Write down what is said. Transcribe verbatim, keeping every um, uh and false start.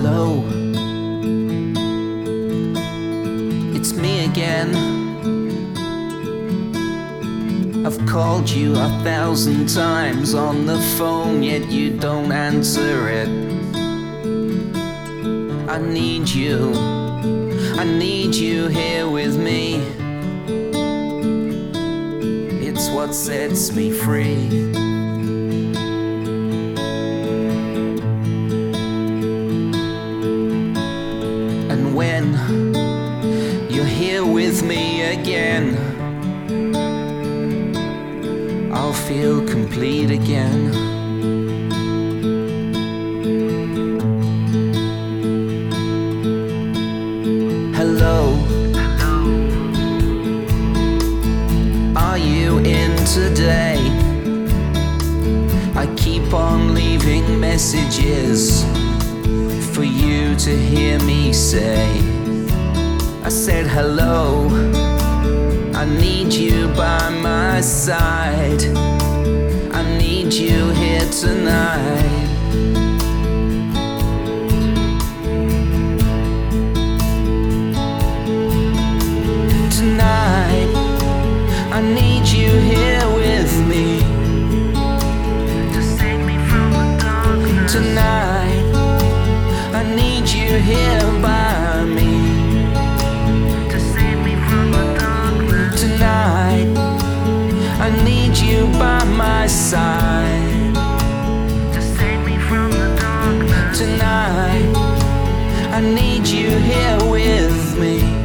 Hello, it's me again. I've called you a thousand times on the phone, yet you don't answer it. I need you, I need you here with me. It's what sets me free. And when you're here with me again, I'll feel complete again. Hello, are you in today? I keep on leaving messages for you to hear me say. I said hello, I need you by my side. I need you here tonight. Tonight, I need you here with me to save me from the darkness. tonight. I need you here by me To save me from the darkness. tonight. I need you by my side To save me from the darkness. tonight. I need you here with me.